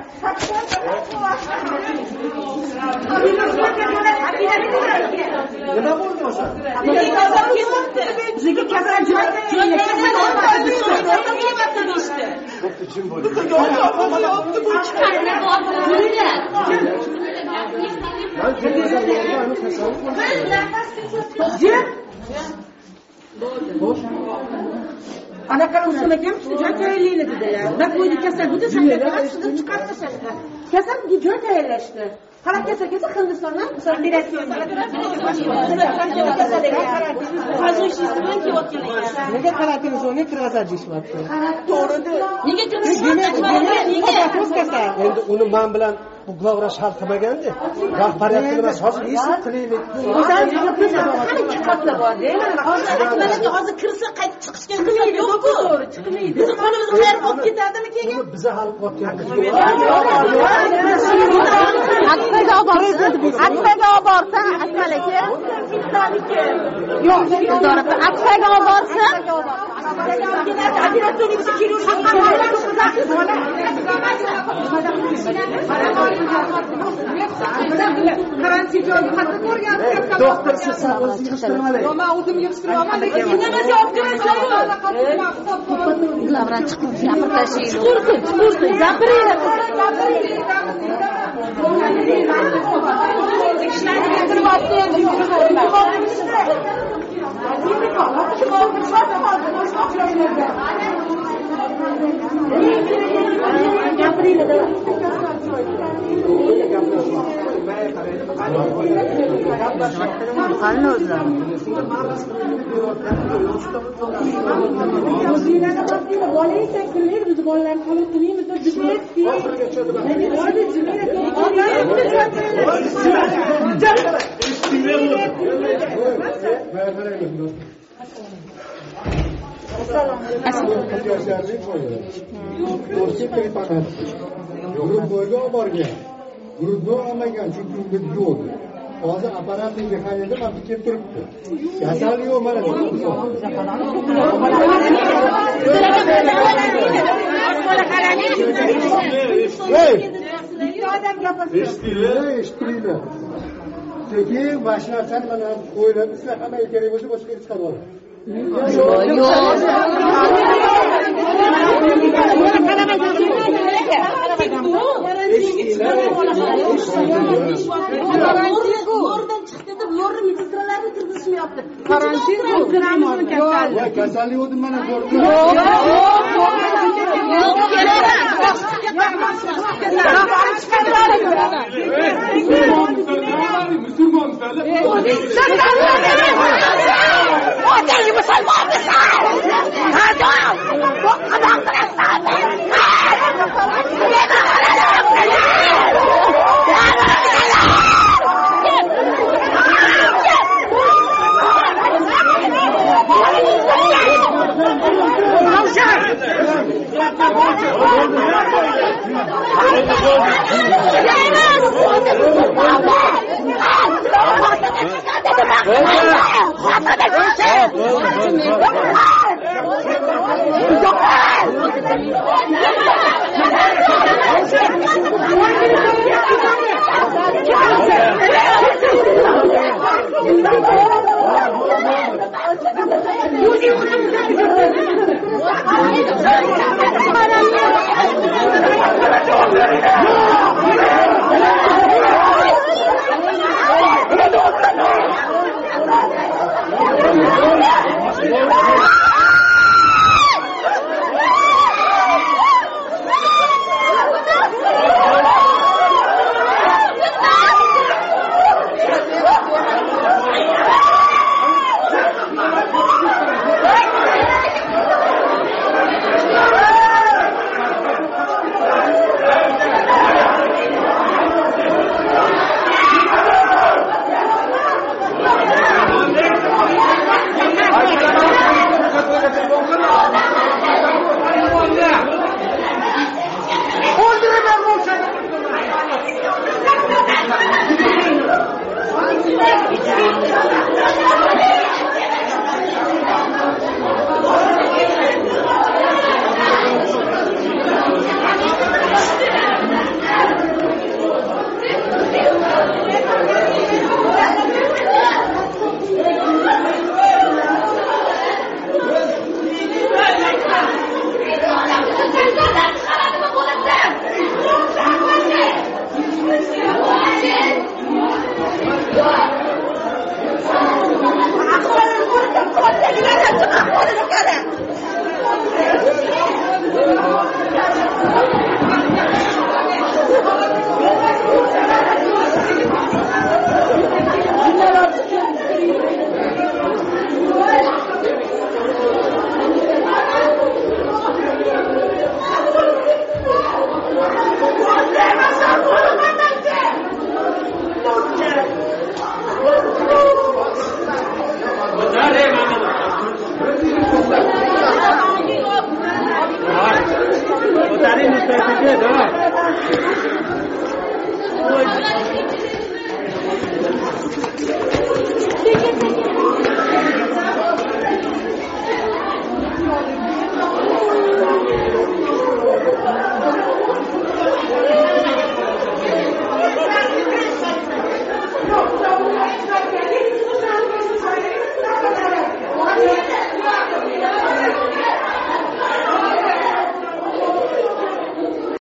Nima bo'ldi o'sha? Bizga kasal joy Jim bo'ldi. Anaqa usulga ham joy tayyorlaydi dedilar. Va qo'ydi kasal butun shahar chiqarib tashlashdi. Kasal joy tayyorlashdi. Qarab kelsa Hindistondan nega karantinzonga kirgazadi deyapti. Nega kirgazadi? Endi uni men bilan bu globra shart qilmaganda rahbariyat emas hozir eshit qilaylik. Hozir kirsa qaytib chiqishga imkon yo'q-ku. Chiqmaydi. Biz qonimizni qayerga olib ketadimi keyin? Biza hal qilyapmiz. Atfaga oborsa, asmalaka. Yo'q, atfaga oborsa, karantin joyi qattiq ko'rgansiz. Doktor siz o'zingiz yig'ishtirmang. Yo, men o'zim yig'ishtirmayman. Lekin nima javob berasizlar? ulardan chiqib gapirishing. Chiqursin, gapiring. Grudni olmagan chunki unda yo'q. Hozir apparatning mexanizmi ham kelib turibdi. Kasal yo'q mana. Eshitdilar. Keyin boshqa narsani mana o'ylab sizlar hammaga kerak bo'lsa boshqa hech qanday oladi. Kasallik o'dim mana Tarik